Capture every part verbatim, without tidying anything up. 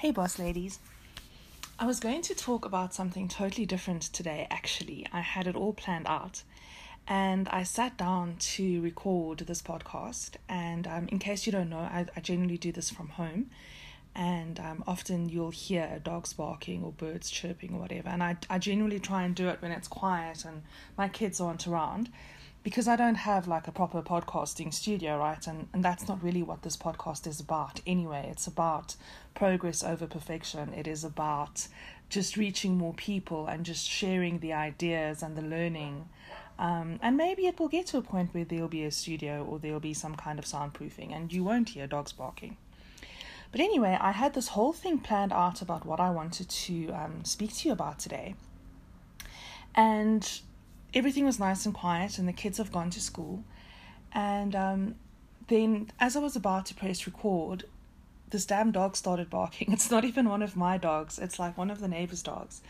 Hey, boss ladies. I was going to talk about something totally different today, actually. I had it all planned out. And I sat down to record this podcast. And um, in case you don't know, I, I generally do this from home. And um, often you'll hear dogs barking or birds chirping or whatever. And I, I generally try and do it when it's quiet and my kids aren't around. Because I don't have like a proper podcasting studio, right? And, and that's not really what this podcast is about anyway. It's about progress over perfection. It is about just reaching more people and just sharing the ideas and the learning. Um, and maybe it will get to a point where there'll be a studio or there'll be some kind of soundproofing and you won't hear dogs barking. But anyway, I had this whole thing planned out about what I wanted to um, speak to you about today. And everything was nice and quiet and the kids have gone to school. And um, then as I was about to press record, this damn dog started barking. It's not even one of my dogs. It's like one of the neighbor's dogs.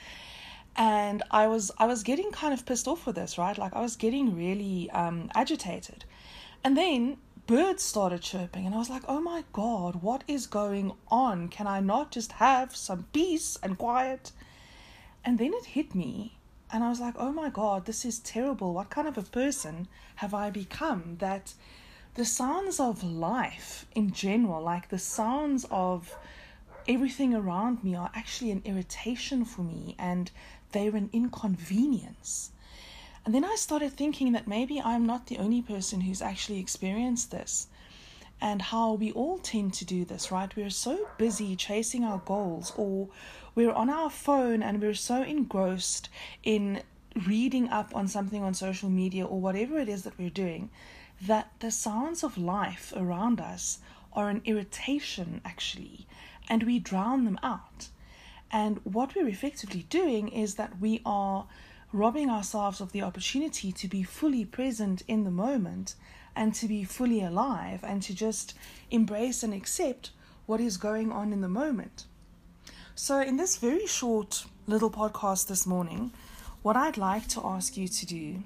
And I was I was getting kind of pissed off with this, right? Like I was getting really um, agitated. And then birds started chirping and I was like, oh my God, what is going on? Can I not just have some peace and quiet? And then it hit me. And I was like, oh my God, this is terrible. What kind of a person have I become that the sounds of life in general, like the sounds of everything around me are actually an irritation for me and they're an inconvenience. And then I started thinking that maybe I'm not the only person who's actually experienced this and how we all tend to do this, right? We're so busy chasing our goals, or we're on our phone and we're so engrossed in reading up on something on social media or whatever it is that we're doing, that the sounds of life around us are an irritation actually, and we drown them out. And what we're effectively doing is that we are robbing ourselves of the opportunity to be fully present in the moment and to be fully alive and to just embrace and accept what is going on in the moment. So in this very short little podcast this morning, what I'd like to ask you to do,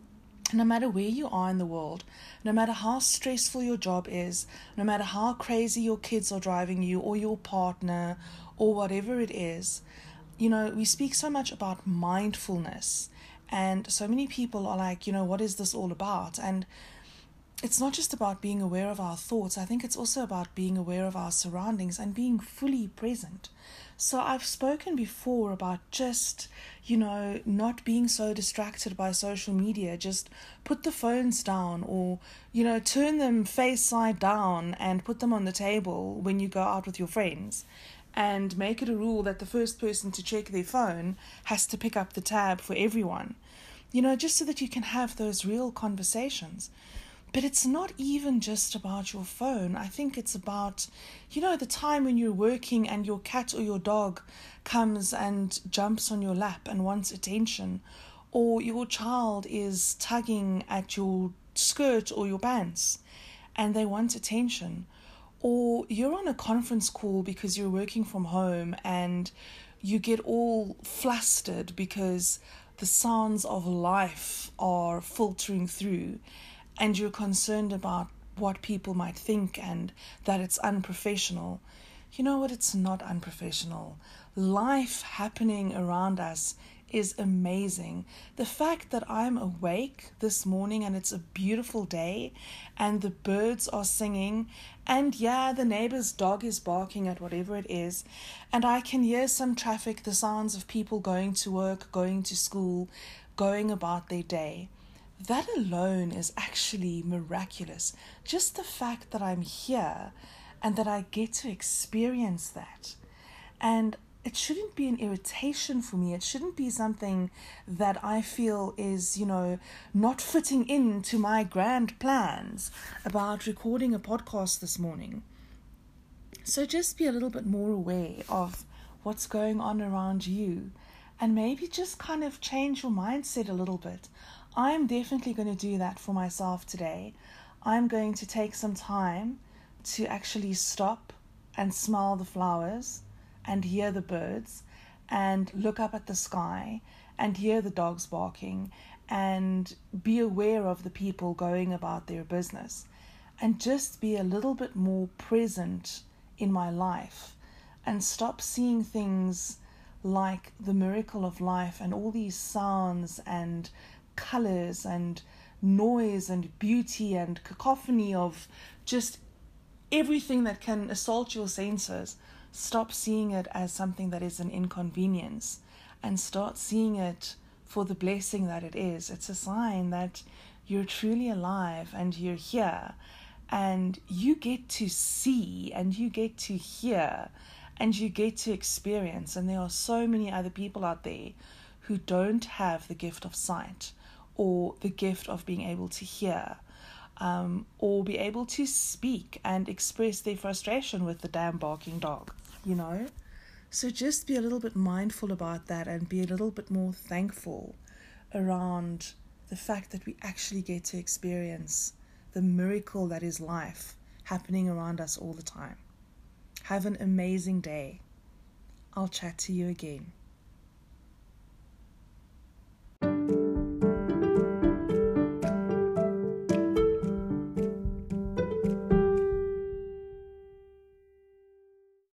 no matter where you are in the world, no matter how stressful your job is, no matter how crazy your kids are driving you or your partner or whatever it is, you know, we speak so much about mindfulness and so many people are like, you know, what is this all about? And it's not just about being aware of our thoughts. I think it's also about being aware of our surroundings and being fully present. So I've spoken before about just, you know, not being so distracted by social media. Just put the phones down or, you know, turn them face side down and put them on the table when you go out with your friends. And make it a rule that the first person to check their phone has to pick up the tab for everyone. You know, just so that you can have those real conversations. But it's not even just about your phone. I think it's about, you know, the time when you're working and your cat or your dog comes and jumps on your lap and wants attention. Or your child is tugging at your skirt or your pants and they want attention. Or you're on a conference call because you're working from home and you get all flustered because the sounds of life are filtering through. And you're concerned about what people might think and that it's unprofessional. You know what? It's not unprofessional. Life happening around us is amazing. The fact that I'm awake this morning and it's a beautiful day and the birds are singing and yeah, the neighbor's dog is barking at whatever it is and I can hear some traffic, the sounds of people going to work, going to school, going about their day. That alone is actually miraculous. Just the fact that I'm here and that I get to experience that. And it shouldn't be an irritation for me. It shouldn't be something that I feel is, you know, not fitting into my grand plans about recording a podcast this morning. So just be a little bit more aware of what's going on around you and maybe just kind of change your mindset a little bit. I'm definitely going to do that for myself today. I'm going to take some time to actually stop and smell the flowers and hear the birds and look up at the sky and hear the dogs barking and be aware of the people going about their business and just be a little bit more present in my life and stop seeing things like the miracle of life and all these sounds and colors and noise and beauty and cacophony of just everything that can assault your senses. Stop seeing it as something that is an inconvenience and start seeing it for the blessing that it is. It's a sign that you're truly alive and you're here and you get to see and you get to hear and you get to experience. And there are so many other people out there who don't have the gift of sight or the gift of being able to hear, um, or be able to speak and express their frustration with the damn barking dog, you know? So just be a little bit mindful about that and be a little bit more thankful around the fact that we actually get to experience the miracle that is life happening around us all the time. Have an amazing day. I'll chat to you again.